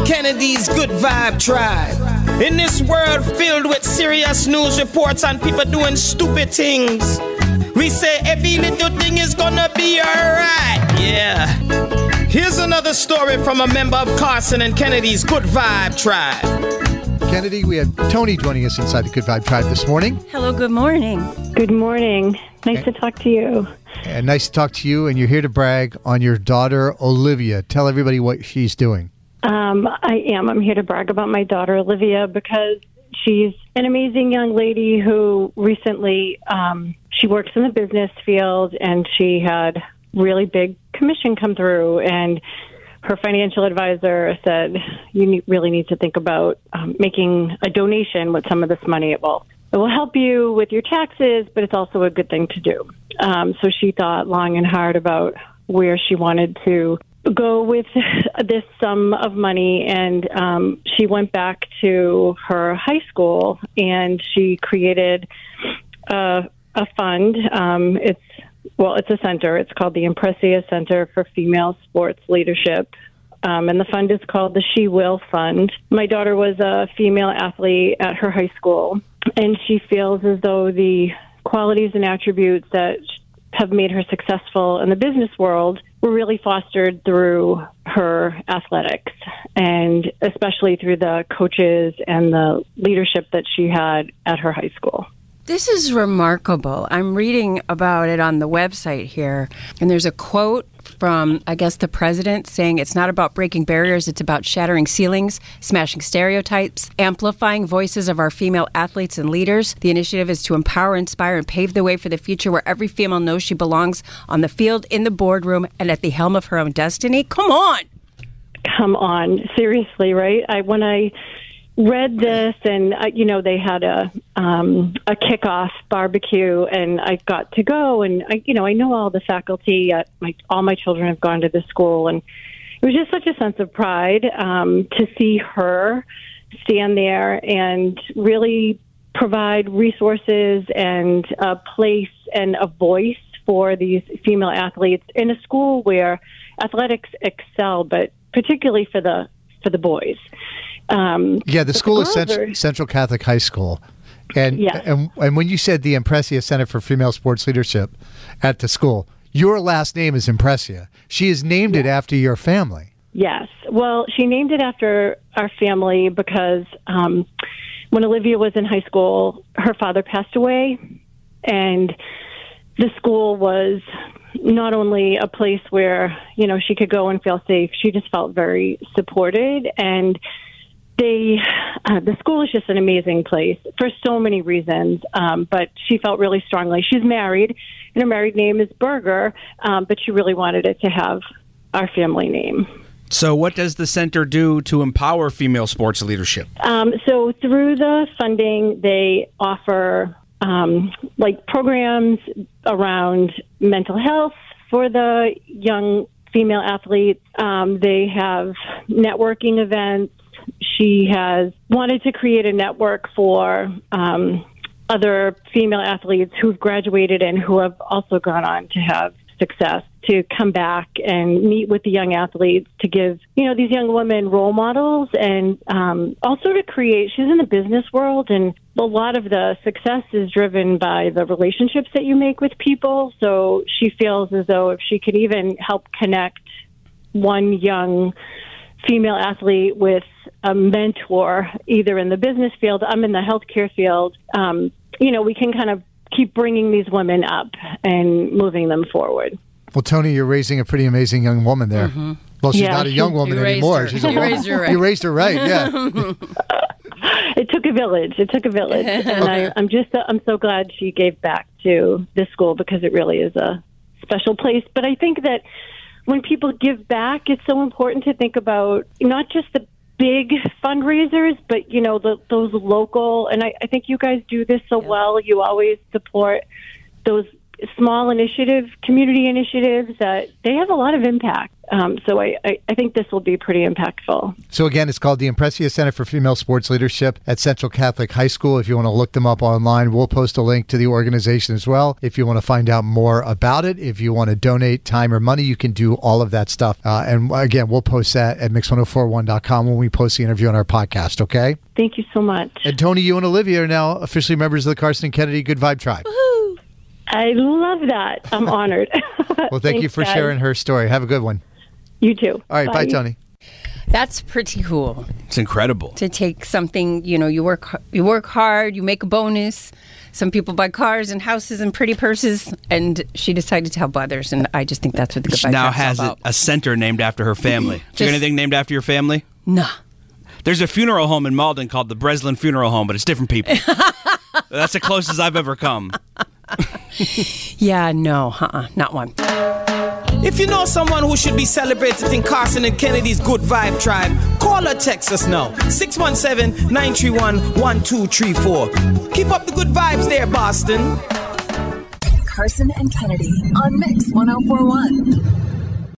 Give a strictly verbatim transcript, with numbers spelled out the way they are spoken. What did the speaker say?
Kennedy's Good Vibe Tribe. In this world filled with serious news reports and people doing stupid things, we say every little thing is gonna be alright. Yeah. Here's another story from a member of Carson and Kennedy's Good Vibe Tribe. Kennedy, we have Tony joining us inside the Good Vibe Tribe this morning. Hello, good morning. Good morning. Nice and, to talk to you. And nice to talk to you, and you're here to brag on your daughter, Olivia. Tell everybody what she's doing. Um, I am. I'm here to brag about my daughter, Olivia, because she's an amazing young lady who recently, um, she works in the business field, and she had really big commission come through, and her financial advisor said, you need, really need to think about um, making a donation with some of this money. It will, it will help you with your taxes, but it's also a good thing to do. Um, so she thought long and hard about where she wanted to go with this sum of money, and um, she went back to her high school, and she created a, a fund. Um, it's Well, it's a center. It's called the Impressia Center for Female Sports Leadership. Um, and the fund is called the She Will Fund. My daughter was a female athlete at her high school, and she feels as though the qualities and attributes that have made her successful in the business world were really fostered through her athletics, and especially through the coaches and the leadership that she had at her high school. This is remarkable. I'm reading about it on the website here, and there's a quote from, I guess, the president saying it's not about breaking barriers, it's about shattering ceilings, smashing stereotypes, amplifying voices of our female athletes and leaders. The initiative is to empower, inspire, and pave the way for the future where every female knows she belongs on the field, in the boardroom, and at the helm of her own destiny. Come on! Come on. Seriously, right? I when I... read this, and uh, you know, they had a um, a kickoff barbecue, and I got to go, and I, you know, I know all the faculty. At my all my children have gone to the school, and it was just such a sense of pride um, to see her stand there and really provide resources and a place and a voice for these female athletes in a school where athletics excel, but particularly for the for the boys. Um, yeah, the school the is Cent- are, Central Catholic High School. And, yes. and and when you said the Impressia Center for Female Sports Leadership at the school, your last name is Impressia. She has named yes. it after your family. Yes. Well, she named it after our family because um, when Olivia was in high school, her father passed away, and the school was not only a place where, you know, she could go and feel safe, she just felt very supported, and They, uh, the school is just an amazing place for so many reasons, um, but she felt really strongly. She's married, and her married name is Berger, um, but she really wanted it to have our family name. So what does the center do to empower female sports leadership? Um, so through the funding, they offer um, like programs around mental health for the young female athletes. Um, they have networking events. She has wanted to create a network for um, other female athletes who've graduated and who have also gone on to have success, to come back and meet with the young athletes, to give, you know, these young women role models, and um, also to create, she's in the business world, and a lot of the success is driven by the relationships that you make with people. So she feels as though if she could even help connect one young female athlete with a mentor, either in the business field, I'm in the healthcare field, um, you know, we can kind of keep bringing these women up and moving them forward. Well, Tony, you're raising a pretty amazing young woman there. Mm-hmm. Well, she's yeah, not a young woman you anymore. Her. She's a you woman. Raised her right. You raised her right, yeah. It took a village. It took a village. And okay. I, I'm just, I'm so glad she gave back to this school, because it really is a special place. But I think that when people give back, it's so important to think about not just the big fundraisers, but, you know, the, those local, and I, I think you guys do this so yeah. well. You always support those small initiative, community initiatives that they have a lot of impact. Um, so I, I, I think this will be pretty impactful. So again, it's called the Impressia Center for Female Sports Leadership at Central Catholic High School. If you want to look them up online, we'll post a link to the organization as well. If you want to find out more about it, if you want to donate time or money, you can do all of that stuff. Uh, and again, we'll post that at mix ten forty-one dot com when we post the interview on our podcast, okay? Thank you so much. And Tony, you and Olivia are now officially members of the Carson and Kennedy Good Vibe Tribe. Woohoo! I love that. I'm honored. Well, thank Thanks, you for guys. sharing her story. Have a good one. You too. All right, bye, bye Tony. That's pretty cool. It's incredible. To take something, you know, you work you work hard, you make a bonus. Some people buy cars and houses and pretty purses, and she decided to help others, and I just think that's what the Good She Vibe now Tribe's has all a, about. a center named after her family. Do you Just- have anything named after your family? Nah. There's a funeral home in Malden called the Breslin Funeral Home, but it's different people. That's the closest I've ever come. Yeah, no, uh-uh, not one. If you know someone who should be celebrated in Carson and Kennedy's Good Vibe Tribe, call or text us now. six one seven, nine three one, one two three four. Keep up the good vibes there, Boston. Carson and Kennedy on Mix ten forty-one.